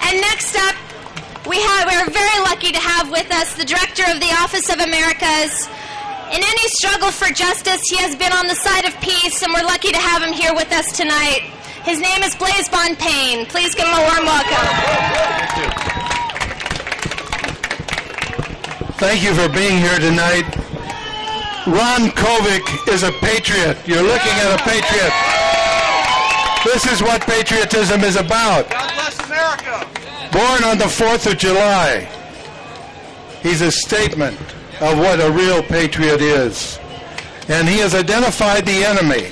And next up, we're very lucky to have with us the Director of the Office of Americas. In any struggle for justice, he has been on the side of peace, and we're lucky to have him here with us tonight. His name is Blaise Bonpane. Please give him a warm welcome. Thank you for being here tonight. Ron Kovic is a patriot. You're looking at a patriot. This is what patriotism is about. God bless America. Born on the 4th of July. He's a statement of what a real patriot is. And he has identified the enemy.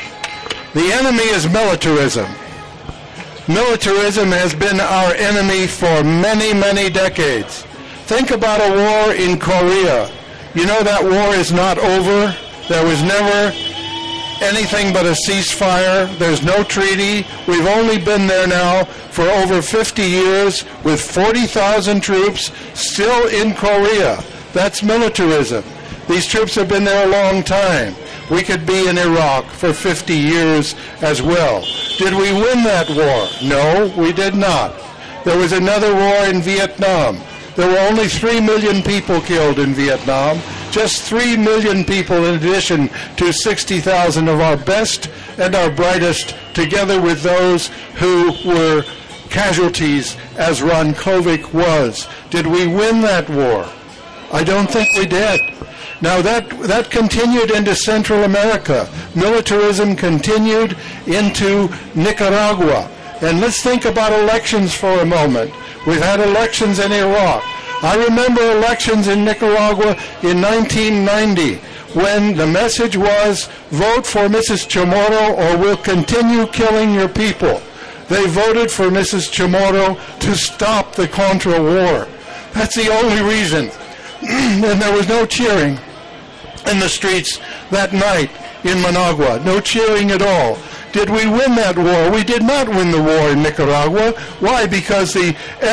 The enemy is militarism. Militarism has been our enemy for many, many decades. Think about a war in Korea. You know that war is not over. There was never anything but a ceasefire. There's no treaty. We've only been there now for over 50 years with 40,000 troops still in Korea. That's militarism. These troops have been there a long time. We could be in Iraq for 50 years as well. Did we win that war? No, we did not. There was another war in Vietnam. There were only 3 million people killed in Vietnam. Just 3 million people in addition to 60,000 of our best and our brightest, together with those who were casualties, as Ron Kovic was. Did we win that war? I don't think we did. Now that continued into Central America. Militarism continued into Nicaragua. And let's think about elections for a moment. We've had elections in Iraq. I remember elections in Nicaragua in 1990 when the message was, vote for Mrs. Chamorro or we'll continue killing your people. They voted for Mrs. Chamorro to stop the Contra war. That's the only reason. And there was no cheering in the streets that night in Managua. No cheering at all. Did we win that war? We did not win the war in Nicaragua. Why? Because the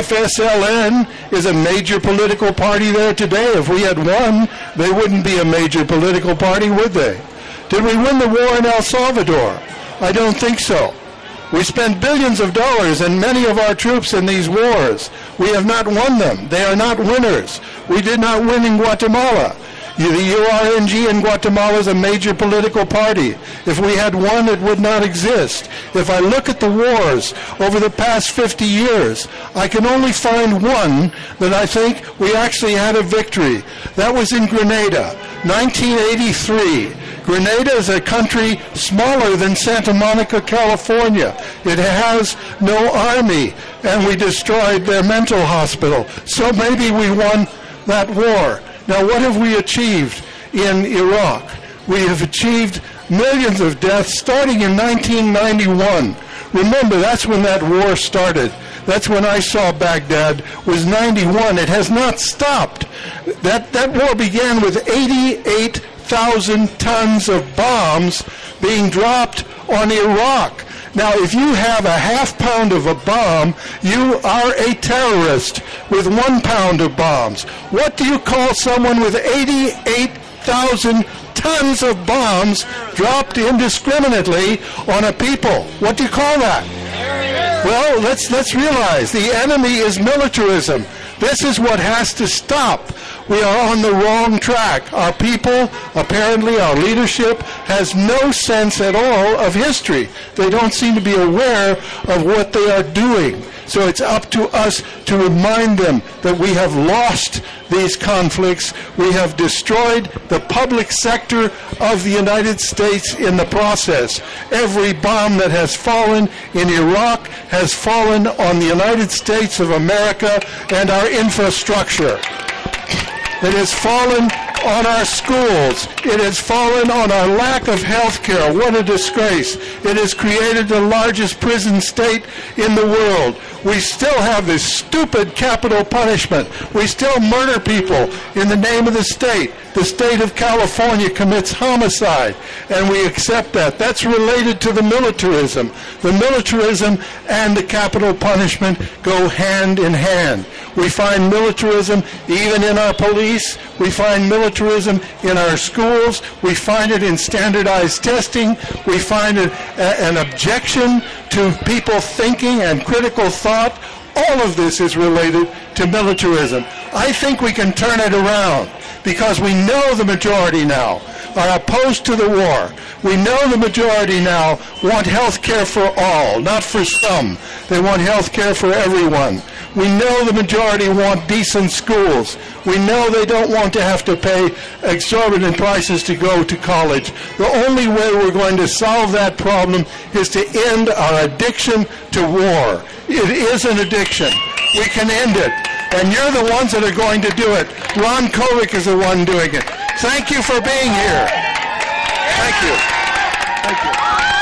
FSLN is a major political party there today. If we had won, they wouldn't be a major political party, would they? Did we win the war in El Salvador? I don't think so. We spent billions of dollars and many of our troops in these wars. We have not won them. They are not winners. We did not win in Guatemala. The URNG in Guatemala is a major political party. If we had one, it would not exist. If I look at the wars over the past 50 years, I can only find one that I think we actually had a victory. That was in Grenada, 1983. Grenada is a country smaller than Santa Monica, California. It has no army, and we destroyed their mental hospital. So maybe we won that war. Now, what have we achieved in Iraq? We have achieved millions of deaths starting in 1991. Remember, that's when that war started. That's when I saw Baghdad, was 91. It has not stopped. That war began with 88,000 tons of bombs being dropped on Iraq. Now, if you have a half pound of a bomb, you are a terrorist with 1 pound of bombs. What do you call someone with 88,000 tons of bombs dropped indiscriminately on a people? What do you call that? Well, let's realize the enemy is militarism. This is what has to stop. We are on the wrong track. Our people, apparently our leadership, has no sense at all of history. They don't seem to be aware of what they are doing. So it's up to us to remind them that we have lost these conflicts. We have destroyed the public sector of the United States in the process. Every bomb that has fallen in Iraq has fallen on the United States of America and our infrastructure. It has fallen on our schools. It has fallen on our lack of health care. What a disgrace. It has created the largest prison state in the world. We still have this stupid capital punishment. We still murder people in the name of the state. The state of California commits homicide, and we accept that. That's related to the militarism. The militarism and the capital punishment go hand in hand. We find militarism even in our police. We find militarism in our schools. We find it in standardized testing. We find it an objection to people thinking and critical thought. All of this is related to militarism. I think we can turn it around because we know the majority now are opposed to the war. We know the majority now want health care for all, not for some. They want health care for everyone. We know the majority want decent schools. We know they don't want to have to pay exorbitant prices to go to college. The only way we're going to solve that problem is to end our addiction to war. It is an addiction. We can end it. And you're the ones that are going to do it. Ron Kovic is the one doing it. Thank you for being here. Thank you. Thank you.